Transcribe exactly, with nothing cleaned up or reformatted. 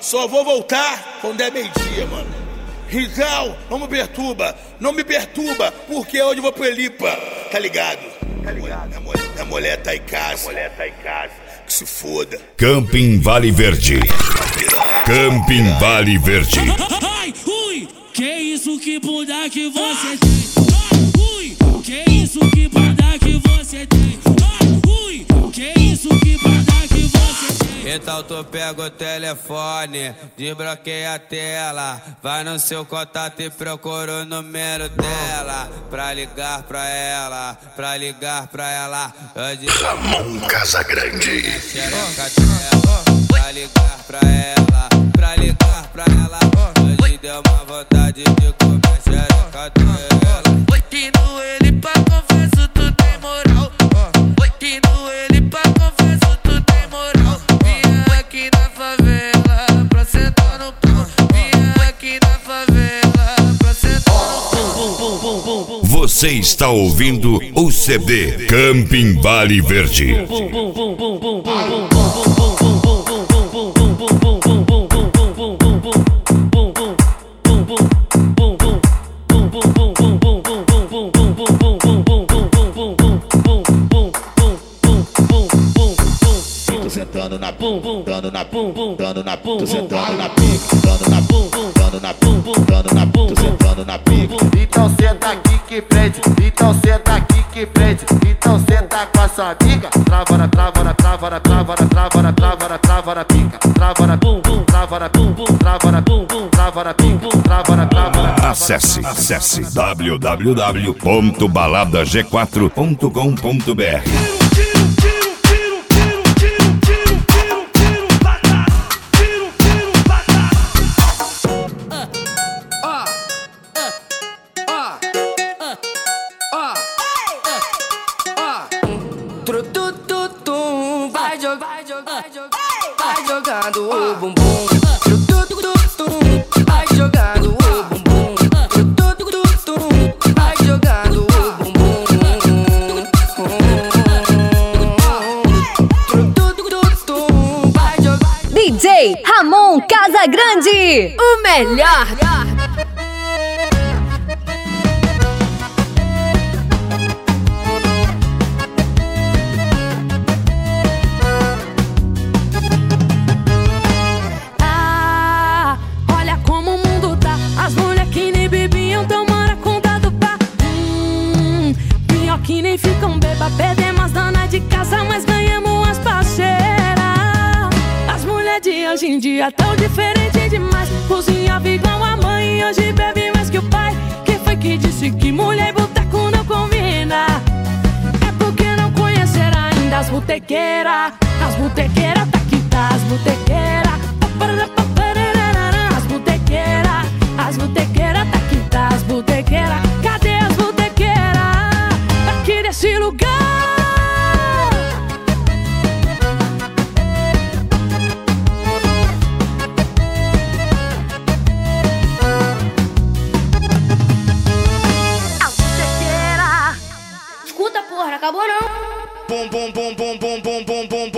Só vou voltar quando é meio-dia, mano. Então, não me perturba, não me perturba, porque hoje eu vou pro Elipa, tá ligado? Tá ligado? Minha mulher, minha mulher tá em casa. Minha mulher tá em casa. Que se foda. Camping Vale Verde. Camping Vale Verde. Ai, ui, que isso que bunda que você tem? Ai, ui, que isso que bunda que você tem? Ai, ui, que isso que bunda que você tem? Então tu pega o telefone, desbloqueia a tela, vai no seu contato e procura o número dela, pra ligar pra ela, pra ligar pra ela. Ramon Casagrande. Pra ligar pra ela, pra ligar pra ela. Hoje deu uma vontade de comer xereca dela. Oi, que no ele pra confesso tu tem moral. Oi, que no ele pra confesso tu tem moral. Vim aqui na favela pra sentar no pão. Vim aqui na favela pra sentar no pão. Você está ouvindo o C D Camping Vale Verde. Tô sentando na pum, dando na pum, dando na pum, tô sentando na pique, dando na pum, dando na pum, dando na pum, tô sentando na pique. Então senta aqui que prende, então senta aqui que prende, então senta com a sua amiga. Trava na, trava na, trava na, trava na, trava na, trava na, trava na pica. Trava na pum, trava na pum, trava na pum, trava na pica. Trava na, trava na. Acesse, acesse w w w ponto balada g quatro ponto com ponto b r. Vai jogar, vai jogar, vai jogando o bumbum. Vai jogando o bumbum. Vai jogando o bumbum. Vai jogar. D J Ramon Casagrande, o melhor. Que nem ficam beba, perdemos as donas de casa, mas ganhamos as parceiras. As mulheres de hoje em dia tão diferentes demais. Cozinhava igual a mãe e hoje bebe mais que o pai. Quem foi que disse que mulher e boteco não combina? É porque não conheceram ainda as botequeiras. As botequeiras, tá que tá, as botequeiras. As botequeiras, as botequeiras, tá que tá, as botequeiras. Cadê as botequeiras? Aqui nesse lugar. Escuta, porra, não acabou não. Bum bum bum bum bum bum bum bum